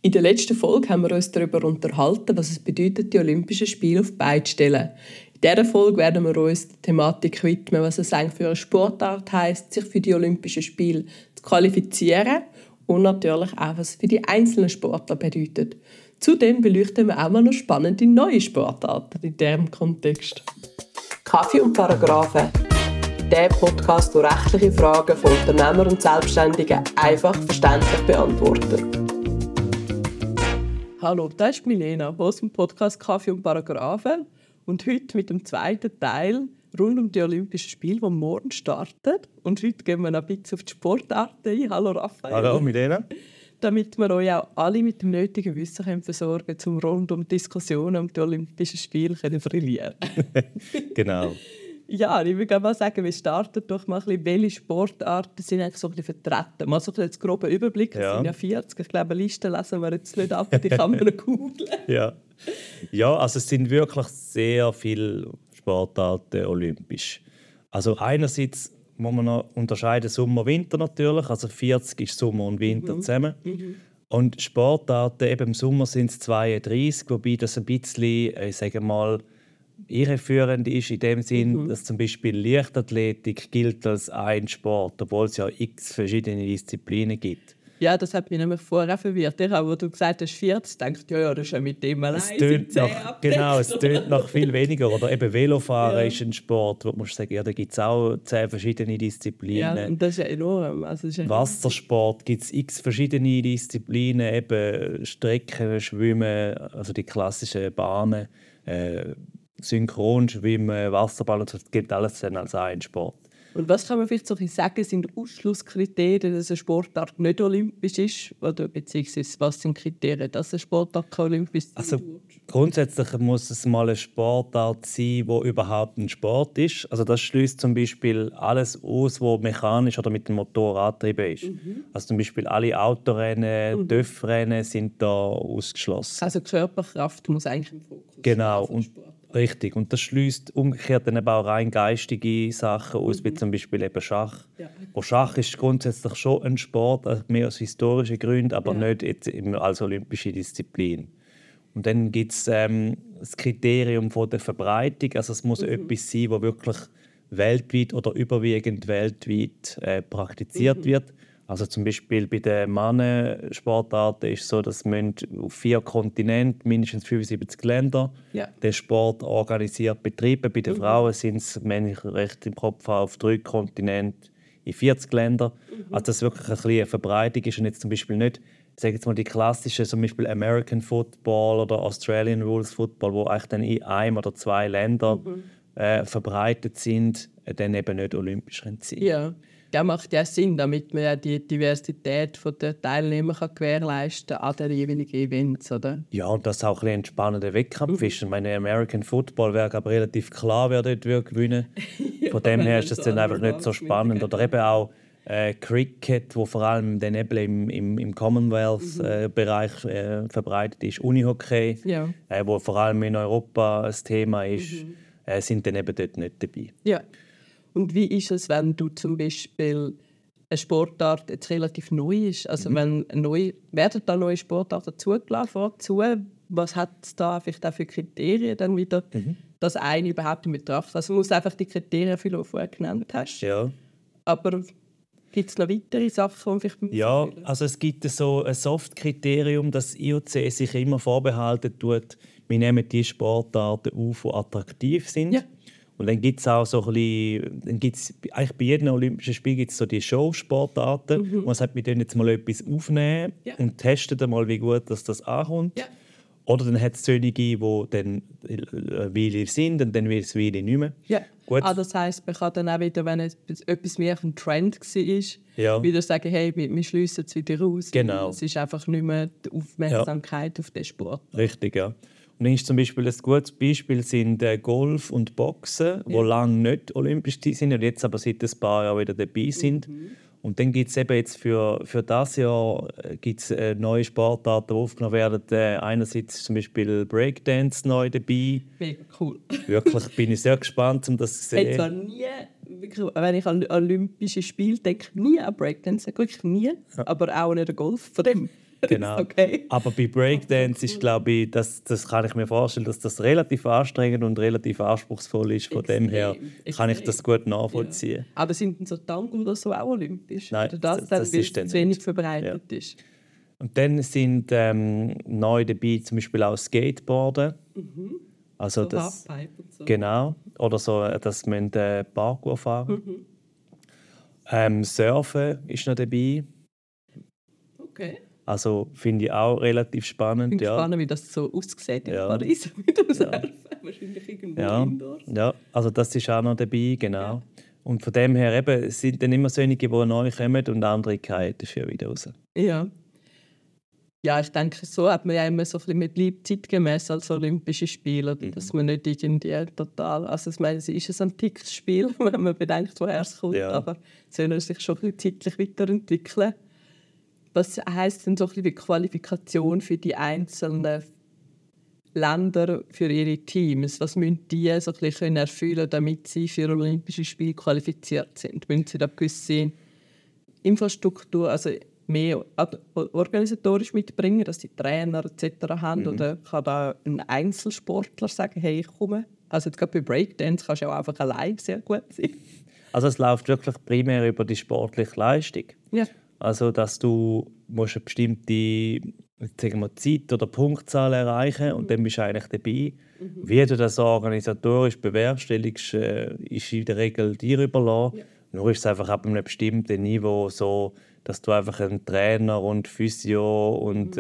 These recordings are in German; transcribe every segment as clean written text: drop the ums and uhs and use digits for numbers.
In der letzten Folge haben wir uns darüber unterhalten, was es bedeutet, die Olympischen Spiele auf die Beine zu stellen. In dieser Folge werden wir uns der Thematik widmen, was es eigentlich für eine Sportart heisst, sich für die Olympischen Spiele zu qualifizieren und natürlich auch, was es für die einzelnen Sportler bedeutet. Zudem beleuchten wir auch mal noch spannende neue Sportarten in diesem Kontext. Kaffee und Paragraphen. Der Podcast, der rechtliche Fragen von Unternehmern und Selbstständigen einfach verständlich beantwortet. Hallo, das ist Milena aus dem Podcast Kaffee und Paragraphen und heute mit dem zweiten Teil rund um die Olympischen Spiele, die morgen starten. Und heute gehen wir noch ein bisschen auf die Sportarten ein. Hallo Raphael. Hallo Milena. Damit wir euch auch alle mit dem nötigen Wissen versorgen können, um rund um die Diskussionen um die Olympischen Spiele zu brillieren. Genau. Ja, ich würde mal sagen, wir starten doch mal ein bisschen, welche Sportarten sind eigentlich so ein bisschen vertreten. Mal so einen groben Überblick, es sind ja 40. Ich glaube, Listen lesen wir jetzt nicht ab, die kann man googeln. Ja, also es sind wirklich sehr viele Sportarten olympisch. Also einerseits muss man noch unterscheiden Sommer-Winter natürlich, also 40 ist Sommer und Winter zusammen. Und Sportarten, eben im Sommer sind es 32, wobei das ein bisschen, ich sage mal, irreführend ist in dem Sinn, dass zum Beispiel Leichtathletik gilt als ein Sport, obwohl es ja x verschiedene Disziplinen gibt. Ja, das hat mich nämlich vorher verwirrt. Auch, wo du gesagt hast, 40, denkst du, ja, das ist ja mit dem allein. Es tönt nach viel weniger. Oder eben Velofahren ist ein Sport, wo du musst sagen, ja, da gibt es auch 10 verschiedene Disziplinen. Ja, und das ist ja enorm. Wassersport gibt es x verschiedene Disziplinen, eben Strecken, Schwimmen, also die klassischen Bahnen, Synchronschwimmen, Wasserball, und das gilt alles dann als ein Sport. Und was kann man vielleicht so sagen, sind Ausschlusskriterien, dass eine Sportart nicht olympisch ist? Oder beziehungsweise was sind Kriterien, dass eine Sportart kein olympisch ist? Also grundsätzlich muss es mal eine Sportart sein, die überhaupt ein Sport ist. Also das schließt zum Beispiel alles aus, was mechanisch oder mit dem Motor angetrieben ist. Also zum Beispiel alle Autorennen, TÜV-Rennen sind da ausgeschlossen. Also Körperkraft muss eigentlich im Fokus genau. Und richtig. Und das schließt umgekehrt dann eben auch rein geistige Sachen aus, wie zum Beispiel eben Schach. Ja. Schach ist grundsätzlich schon ein Sport, mehr aus historischen Gründen, aber nicht jetzt als olympische Disziplin. Und dann gibt es das Kriterium von der Verbreitung. Also es muss etwas sein, das wirklich weltweit oder überwiegend weltweit praktiziert wird. Also zum Beispiel bei den Mannensportarten ist es so, dass auf 4 Kontinenten mindestens 75 Länder den Sport organisiert betreiben. Bei den Frauen sind es, wenn ich recht im Kopf habe, auf 3 Kontinenten in 40 Ländern. Also dass wirklich eine Verbreitung ist und jetzt zum Beispiel nicht, ich sage jetzt mal, die klassischen, zum Beispiel American Football oder Australian Rules Football, wo eigentlich dann in 1 oder 2 Ländern verbreitet sind, dann eben nicht olympisch sein. Ja. Das macht ja Sinn, damit man ja die Diversität der Teilnehmer gewährleisten kann an den jeweiligen Events, oder? Ja, und das auch ein spannender Wettkampf ist. Ich meine, American Football wäre aber relativ klar, wer dort gewinnen würde. Von dem her ist das dann einfach nicht so spannend. Oder eben auch Cricket, wo vor allem dann eben im Commonwealth-Bereich verbreitet ist. Unihockey, wo vor allem in Europa ein Thema ist, sind dann eben dort nicht dabei. Ja. Und wie ist es, wenn du zum Beispiel eine Sportart jetzt relativ neu ist? Also werden da neue Sportarten zugelassen? Was hat es da vielleicht auch für Kriterien dann wieder, dass eine überhaupt in Betracht? Also man muss einfach die Kriterien, die du vorher genannt hast. Ja. Aber gibt es noch weitere Sachen, die vielleicht ja, also es gibt so ein Soft-Kriterium, das IOC sich immer vorbehalten tut. Wir nehmen die Sportarten auf, die attraktiv sind. Ja. Und dann gibt es auch so ein bisschen, eigentlich bei jedem Olympischen Spiel gibt es so die Showsportarten. Man sagt, wir tun jetzt mal etwas aufnehmen und testen mal, wie gut das ankommt. Ja. Oder dann hat es solche, die dann eine Weile sind und dann wird es eine Weile nicht mehr. Ja. Gut. Das heisst, man kann dann auch wieder, wenn etwas mehr ein Trend war, wieder sagen, hey, wir schliessen es wieder raus. Genau. Es ist einfach nicht mehr die Aufmerksamkeit auf den Sport. Richtig, ja. Und dann ist zum Beispiel ein gutes Beispiel sind Golf und Boxen, die lange nicht olympisch sind und jetzt aber seit ein paar Jahren wieder dabei sind. Und dann gibt es eben jetzt für dieses Jahr gibt's neue Sportarten, die aufgenommen werden. Einerseits ist zum Beispiel Breakdance neu dabei. Mega cool. Wirklich bin ich sehr gespannt, um das zu sehen. Jetzt nie, wirklich, wenn ich an Olympische Spiele denke, nie an Breakdance, wirklich nie. Ja. Aber auch nicht an Golf von dem. Genau. Okay. Aber bei Breakdance ist, glaube ich, das kann ich mir vorstellen, dass das relativ anstrengend und relativ anspruchsvoll ist. Von dem her kann ich das gut nachvollziehen. Ja. Aber sind denn so Tango oder so auch olympisch? Nein, oder das das ist weil dann es zu wenig nicht. verbreitet ist? Und dann sind neu dabei zum Beispiel auch Skateboarden. Also So das, Halfpipe und so. genau. Oder so, dass man Parkour fahren. Surfen ist noch dabei. Okay. Also finde ich auch relativ spannend. Ich bin Ja. gespannt, wie das so aussieht in Ja. Paris mit dem Surfen. Wahrscheinlich irgendwo indoor. Ja, also das ist auch noch dabei, genau. Ja. Und von dem her eben, es sind dann immer solche, die neu kommen und andere fallen dafür wieder raus. Ja. Ja, ich denke, so hat man ja immer so ein bisschen mit Liebe zeitgemäß als Olympische Spiele, dass man nicht irgendwie total... Also ich meine, es ist ein antikes Spiel, wenn man bedenkt, woher es kommt, aber es soll sich schon ein bisschen zeitlich weiterentwickeln. Was heisst denn so ein bisschen die Qualifikation für die einzelnen Länder, für ihre Teams? Was müssen die so ein bisschen erfüllen, damit sie für Olympische Spiele qualifiziert sind? Müssen sie da gewisse Infrastruktur, also mehr organisatorisch mitbringen, dass sie Trainer etc. haben? Oder kann da ein Einzelsportler sagen, hey, ich komme? Also jetzt gerade bei Breakdance kannst du auch einfach allein sehr gut sein. Also es läuft wirklich primär über die sportliche Leistung. Ja. Also dass du musst eine bestimmte, sagen wir, Zeit oder Punktzahl erreichen und dann bist du eigentlich dabei. Wie du das organisatorisch bewerkstelligst, ist in der Regel dir überlassen. Ja. Nur ist es einfach ab einem bestimmten Niveau so, dass du einfach einen Trainer und Physio und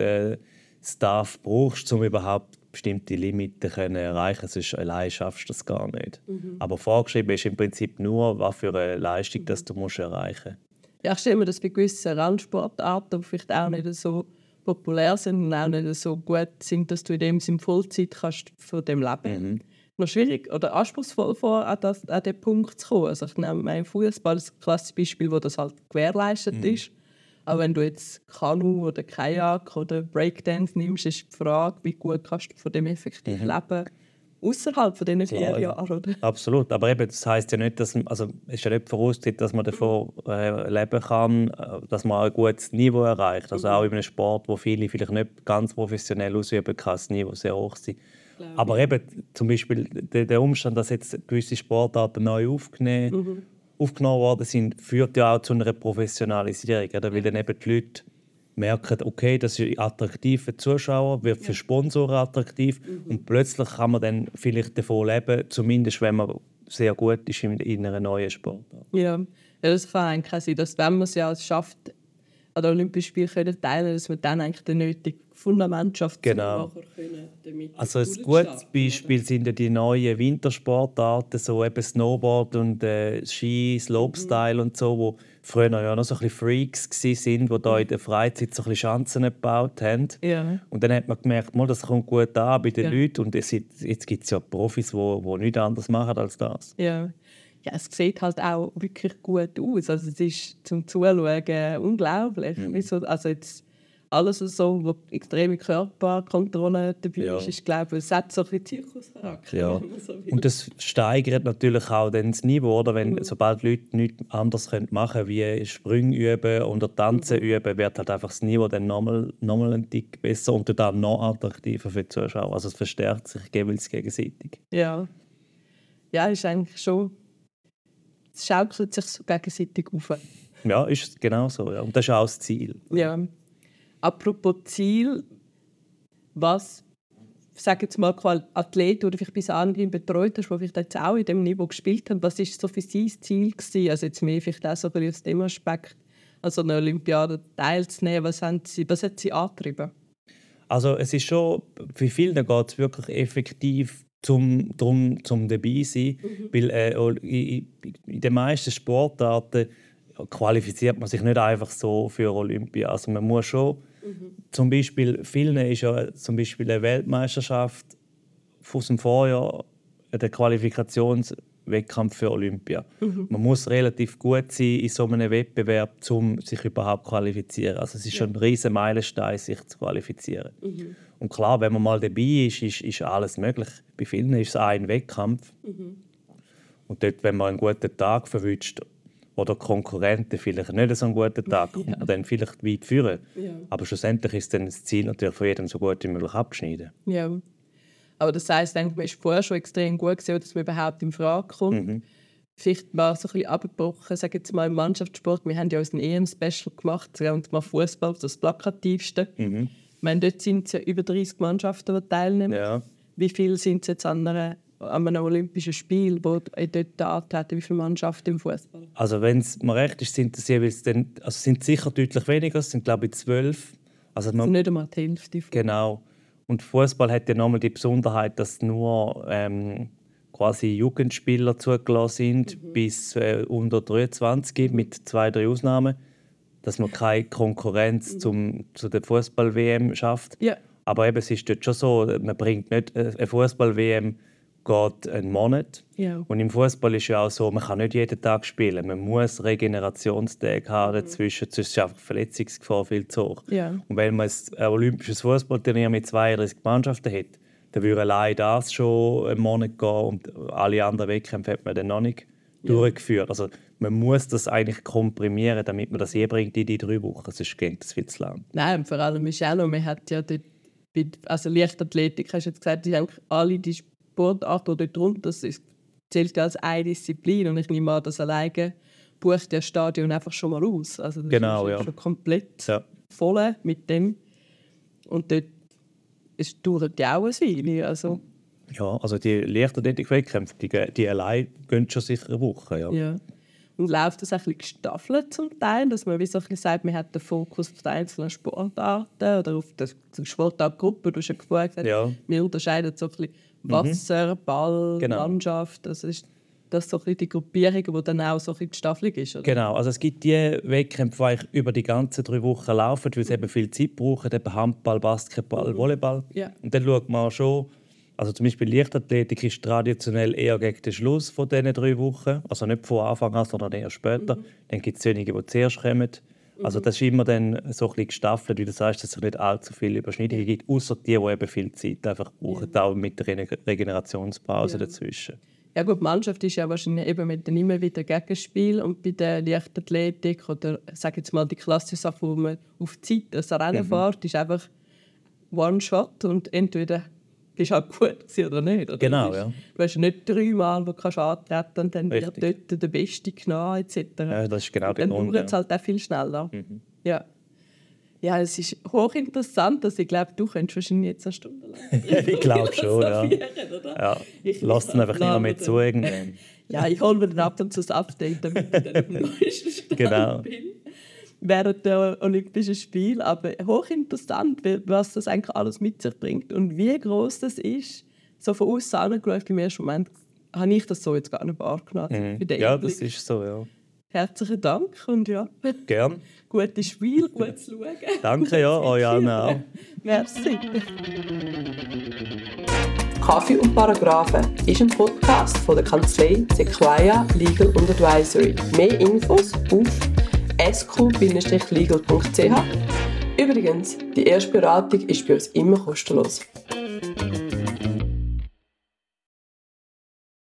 Staff brauchst, um überhaupt bestimmte Limiten zu erreichen. Sonst allein schaffst du das gar nicht. Aber vorgeschrieben ist im Prinzip nur, was für eine Leistung das du musst erreichen musst. Ja, ich stelle mir das bei gewissen Randsportarten, die vielleicht auch nicht so populär sind und auch nicht so gut sind, dass du in dem Sinne Vollzeit kannst von dem leben. Noch schwierig oder anspruchsvoll vor, an diesen Punkt zu kommen. Also ich nehme meinen Fußball als klassisches Beispiel, wo das halt gewährleistet ist. Aber wenn du jetzt Kanu oder Kajak oder Breakdance nimmst, ist die Frage, wie gut kannst du von dem effektiv leben, außerhalb von diesen 4 Jahren. Oder? Absolut, aber eben, das heisst ja nicht, dass es ist ja nicht vorausgesetzt, dass man davon leben kann, dass man ein gutes Niveau erreicht. Also auch in einem Sport, wo viele vielleicht nicht ganz professionell ausüben, kann das Niveau sehr hoch sein. Aber eben zum Beispiel der Umstand, dass jetzt gewisse Sportarten neu aufgenommen worden sind, führt ja auch zu einer Professionalisierung. Oder? Weil dann eben die Leute merken, okay, das ist attraktiv für die Zuschauer, wird für Sponsoren attraktiv und plötzlich kann man dann vielleicht davon leben, zumindest wenn man sehr gut ist in einer neuen Sportart. Ja, das kann eigentlich sein, dass wenn man es ja schafft, an den Olympischen Spielen teilen, dass man dann eigentlich den nötigen Fundament schafft, genau. damit also ein gutes Beispiel sind ja die neuen Wintersportarten, so eben Snowboard und Ski, Slopestyle und so, wo früher ja noch so ein bisschen Freaks waren, die da in der Freizeit so ein bisschen Schanzen gebaut haben. Ja. Und dann hat man gemerkt, das kommt gut an bei den Leuten und jetzt gibt es ja Profis, die nichts anderes machen als das. Ja. Ja, es sieht halt auch wirklich gut aus. Also es ist zum Zuschauen unglaublich. Also jetzt alles so, wo extreme Körperkontrolle dabei ist, glaube ich, es hat so ein bisschen Zirkuscharakter. Ja. Und das steigert natürlich auch dann das Niveau, oder? Wenn, sobald Leute nichts anderes machen können, wie Sprünge üben oder Tanzen üben, wird halt einfach das Niveau dann nochmal ein Tick besser und dann noch attraktiver für die Zuschauer. Also es verstärkt sich jeweils gegenseitig. Ja. Ja, ist eigentlich schon... Es schaukelt sich so gegenseitig auf. Ja, ist genau so. Ja. Und das ist auch das Ziel. Ja. Apropos Ziel, was, sag jetzt mal, Athleten, die du bis anhin betreut hast, die vielleicht jetzt auch in diesem Niveau gespielt haben, was war so für sie das Ziel gewesen? Also jetzt mehr vielleicht auch so aus dem Aspekt, an so einer Olympiade teilzunehmen. Was hat sie angetrieben? Also es ist schon, für viele geht es wirklich effektiv zum dabei sein, weil in den meisten Sportarten qualifiziert man sich nicht einfach so für Olympia. Also man muss schon, zum Beispiel, vielen ist ja zum Beispiel eine Weltmeisterschaft aus dem Vorjahr der Qualifikationswettkampf für Olympia. Man muss relativ gut sein in so einem Wettbewerb, um sich überhaupt zu qualifizieren. Also es ist schon ein riesen Meilenstein, sich zu qualifizieren. Und klar, wenn man mal dabei ist alles möglich. Bei vielen ist es ein Wettkampf. Und dort, wenn man einen guten Tag verwünscht oder Konkurrenten vielleicht nicht so einen guten Tag kommt man dann vielleicht weit führen. Ja. Aber schlussendlich ist dann das Ziel natürlich von jedem so gut wie möglich abschneiden. Ja. Aber das heisst, man ist vorher schon extrem gut gewesen, dass man überhaupt in Frage kommt. Vielleicht mal so ein bisschen abgebrochen, sage jetzt mal im Mannschaftssport. Wir haben ja uns ein EM-Special gemacht und mal Fußball, das Plakativste. Ich meine, dort sind es ja über 30 Mannschaften, die teilnehmen. Ja. Wie viele sind es jetzt an einem Olympischen Spiel, wo dort antreten? Wie viele Mannschaften im Fußball? Also wenn es mir recht ist, sind es jeweils dann, also sind sicher deutlich weniger, es sind glaube ich 12. Also nicht einmal die Hälfte. Genau. Und Fußball hat ja nochmal die Besonderheit, dass nur quasi Jugendspieler zugelassen sind bis unter 23 mit 2-3 Ausnahmen, dass man keine Konkurrenz zu der Fußball-WM schafft. Ja. Aber eben, es ist dort schon so, man bringt nicht eine Fußball-WM geht einen Monat. Ja. Und im Fußball ist ja auch so, man kann nicht jeden Tag spielen. Man muss Regenerationstage haben dazwischen, sonst ist einfach die Verletzungsgefahr viel zu hoch. Ja. Und wenn man ein olympisches Fußballturnier mit 32 Mannschaften hat, dann würde allein das schon einen Monat gehen und alle anderen Wettkämpfe hat man dann noch nicht durchgeführt. Also man muss das eigentlich komprimieren, damit man das je bringt in die 3 Wochen. Sonst geht das viel zu lang. Nein, vor allem ist auch noch, man hat ja dort, also Leichtathletik, hast du jetzt gesagt, die eigentlich alle die Sportarten, die dort drunter sind, zählt ja als eine Disziplin. Und ich nehme an, dass alleine bucht das Stadion einfach schon mal aus. Also das Genau, ist schon komplett voll mit dem. Und dort dauert ja auch ein Weile. Also. Ja, also die Leichtathletik-Wettkämpfe, die allein gehen schon sicher eine Woche. Ja. Und läuft das ein bisschen gestaffelt zum Teil, dass man wie so ein bisschen sagt, man hat den Fokus auf die einzelnen Sportarten oder auf die Sportartgruppe. Du hast ja vorher gesagt, wir unterscheiden so ein bisschen Wasser, Ball, Landschaft. Das ist das so ein bisschen die Gruppierung, die dann auch so ein bisschen die Staffelung ist. Oder? Genau, also es gibt die Wettkämpfe, die über die ganzen 3 Wochen laufen, weil sie eben viel Zeit brauchen, eben Handball, Basketball, Volleyball. Ja. Und dann schaut man schon, also zum Beispiel Leichtathletik ist traditionell eher gegen den Schluss von diesen 3 Wochen, also nicht von Anfang an, sondern eher später. Dann gibt es wenige, die zuerst kommen. Also das ist immer dann so ein bisschen gestaffelt, wie du sagst, dass es nicht allzu viele Überschneidungen gibt, außer die eben viel Zeit einfach brauchen, auch mit der Regenerationspause dazwischen. Ja gut, die Mannschaft ist ja wahrscheinlich eben mit dem immer wieder Gegenspiel und bei der Leichtathletik oder sage jetzt mal die klassische Sache, wo man auf Zeit das Rennen fährt, ist einfach One-Shot und entweder bist du halt gut oder nicht. Oder? Genau, Du hast nicht 3 Mal, wo du antreten kannst und dann wird dort der Beste genommen etc. Ja, das ist genau der Grund. Dann dauert es halt auch viel schneller. Ja, es ist hochinteressant, dass ich glaube, du könntest wahrscheinlich jetzt eine Stunde lang ich glaube schon, ja. Lass es einfach nicht mehr zu irgendwann. Ja, ich hole mir dann ab und zu das Update, damit ich dann auf dem neuesten Stand bin. Während der Olympischen Spiele. Aber hochinteressant, was das eigentlich alles mit sich bringt und wie groß das ist. So von außen angeschaut, im ersten Moment habe ich das so jetzt gar nicht wahrgenommen. Ja, das ist so, ja. Herzlichen Dank und ja. Gern. Gutes Spiel, gut zu schauen. Danke, ja, euch allen auch. Merci. Kaffee und Paragraphen ist ein Podcast von der Kanzlei Sequoia Legal & Advisory. Mehr Infos auf sq-legal.ch. Übrigens, die erste Beratung ist bei uns immer kostenlos.